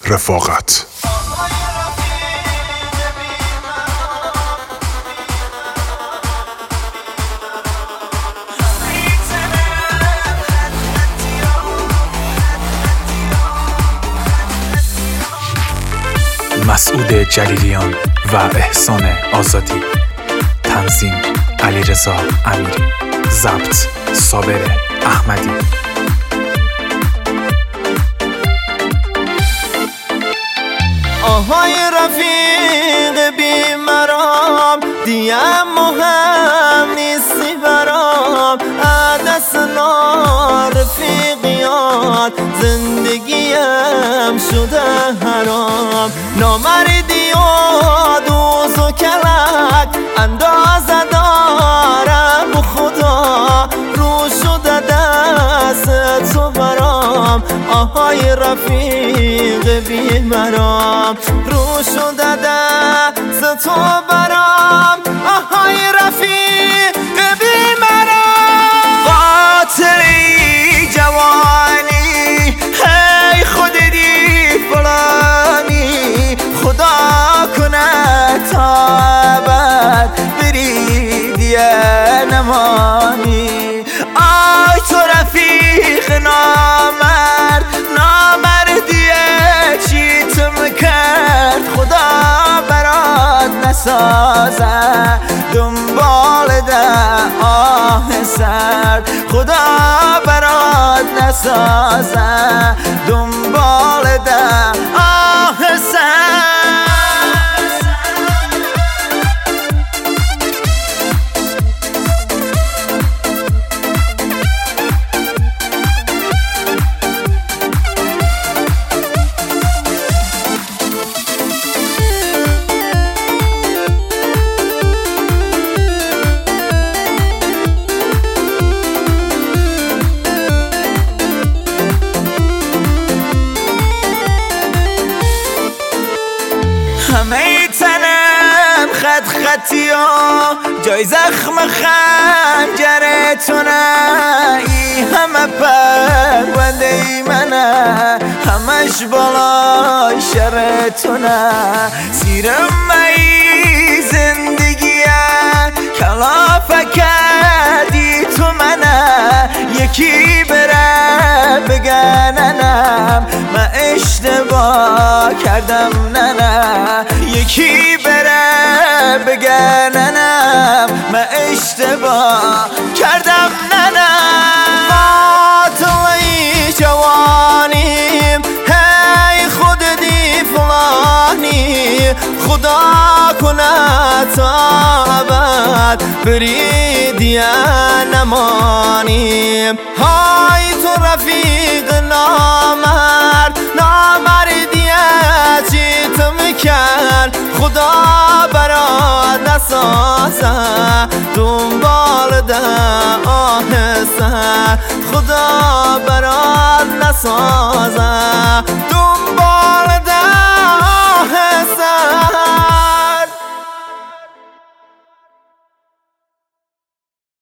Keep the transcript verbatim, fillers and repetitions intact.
رفاقت. مسعود جلیلیان و احسان آزادی. تنظیم علیرضا امیری. ضبط صابر احمدی. آهای رفیق بی مرام، دیم مهم نیستی برام. عدس رفیقیات زندگیم شده حرام. نامردی و دوز و کلک اندازه دارم و خدا رو شده دست تو برام. آهای رفیق بی مرام، رو شده دست تو برام. آهای رفیق بی مرام، قاطعی جوانی، هی خودی فلانی. خدا کنه تا ابد بری دیگه نمانی. آی تو رفیق نامرد، نامردیه چی تو میکرد. خدا برات نسازه دنبال ده آه سرد. خدا برات نسازه دنبال ده آه سرد. همه تنم خط خطی ها، جای زخم خنجرتونه. ای همه پرونده ای منه، همش بالای شرتونه. سیرم ای زندگیه کلافه کردی تو منه. یکی بره بگننم من اشتباه کردم نه نه. یکی بره بگننم من اشتباه کردم نه نه. قاتلی جوانیم، هی خود دی فلانی. خدا کنه تا ابد بری دیگه نمانیم. های تو رفیق نامرد، نامردیه چی تو میکرد. خدا برات نسازه دنبال ده آه سر. خدا برات نسازه